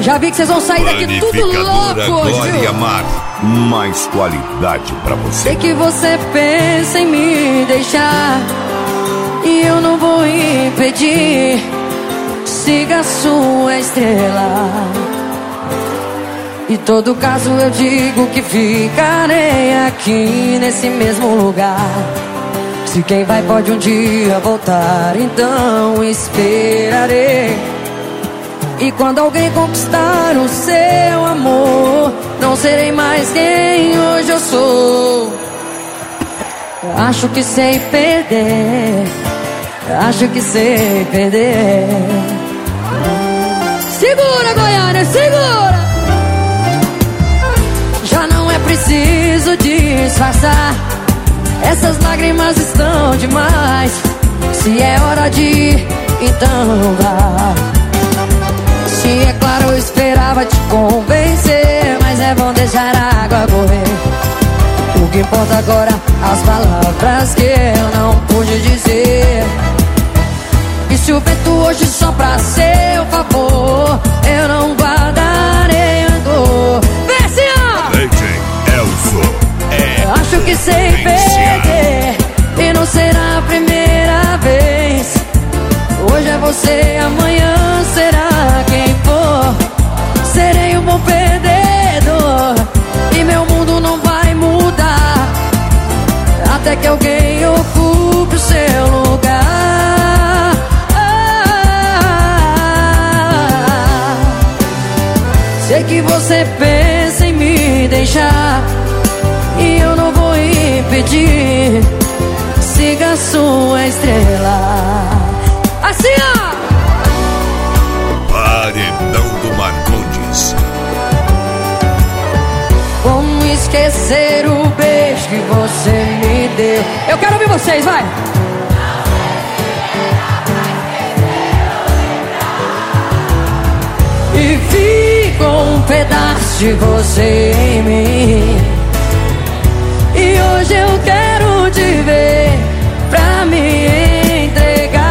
Já vi que vocês vão sair daqui tudo louco hoje, Glória Mar, mais qualidade pra você. Sei que você pensa em me deixar e eu não vou impedir. Siga a sua estrela. Em todo caso eu digo que ficarei aqui nesse mesmo lugar. Se quem vai pode um dia voltar, então esperarei. E quando alguém conquistar o seu amor, não serei mais quem hoje eu sou. Acho que sei perder, acho que sei perder. Segura, Goiânia, segura! Já não é preciso disfarçar, essas lágrimas estão demais. Se é hora de ir, então vá. Se é claro, eu esperava te convencer, mas é bom deixar a água correr. O que importa agora, as palavras que eu não pude dizer. E se o vento hoje sopra a seu favor, eu não guardarei rancor. Vem assim, ó! DJ Elzo Acho que sei perder e não será a primeira vez. Hoje é você, amanhã será quem for. Serei um bom perdedor e meu mundo não vai mudar até que alguém ocupe o seu lugar. Sei que você pensa em me deixar e eu não vou impedir. Siga a sua estrela. Assim, ó! Paredão do Marcondes. Como esquecer o beijo que você me deu? Eu quero ouvir vocês, vai! E ficou um pedaço de você em mim. E hoje eu quero te ver pra me entregar.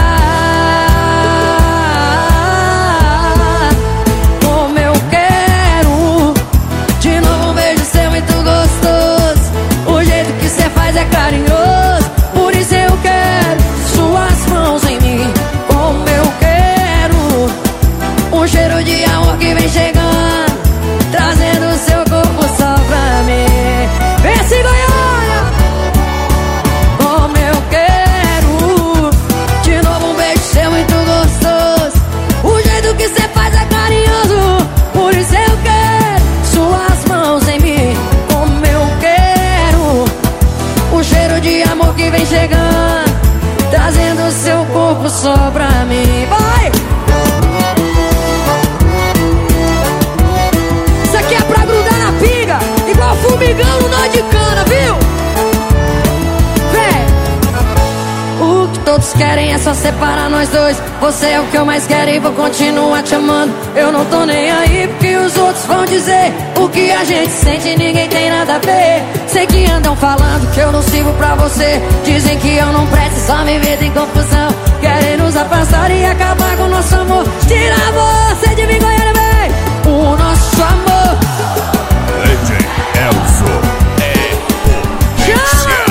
Como eu quero de novo um beijo seu muito gostoso. O jeito que cê faz é carinhoso. Por isso eu quero suas mãos em mim. Como eu quero um cheiro de amor que vem chegando, trazendo seu corpo só pra mim. Vem assim, Goiânia! Que vem chegando, trazendo seu corpo só pra mim. Vai! Isso aqui é pra grudar na pinga, igual formigão no nó de cana, viu? Vem! O que todos querem é só separar nós dois. Você é o que eu mais quero e vou continuar te amando. Eu não tô nem aí porque os outros vão dizer. O que a gente sente ninguém tem nada a ver. Sei que andam falando que eu não sirvo pra você. Dizem que eu não presto, só me metem em confusão. Querem nos afastar e acabar com o nosso amor. Tira você de mim, Goiânia, vem! O nosso amor. DJ Elzo potência.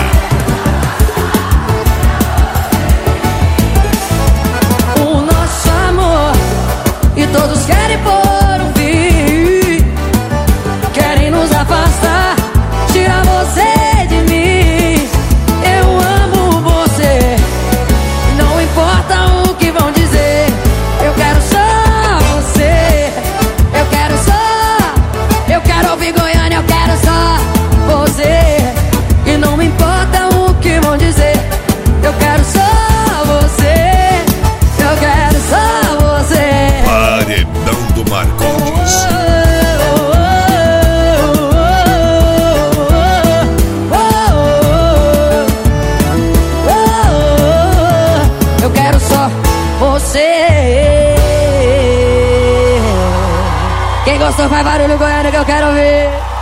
O nosso amor. E todos querem pôr um fim. Querem nos afastar. Tira você de mim. Eu amo você. Não importa o que vão dizer. Eu quero só você. Eu quero só. Eu quero ouvir Goiânia. Eu quero só você. E não me importa o que vão dizer. Eu quero só você. Eu quero só você. Paredão do Marcondes. Eu quero só você. Quem gostou faz barulho, Goiânia, que eu quero ver.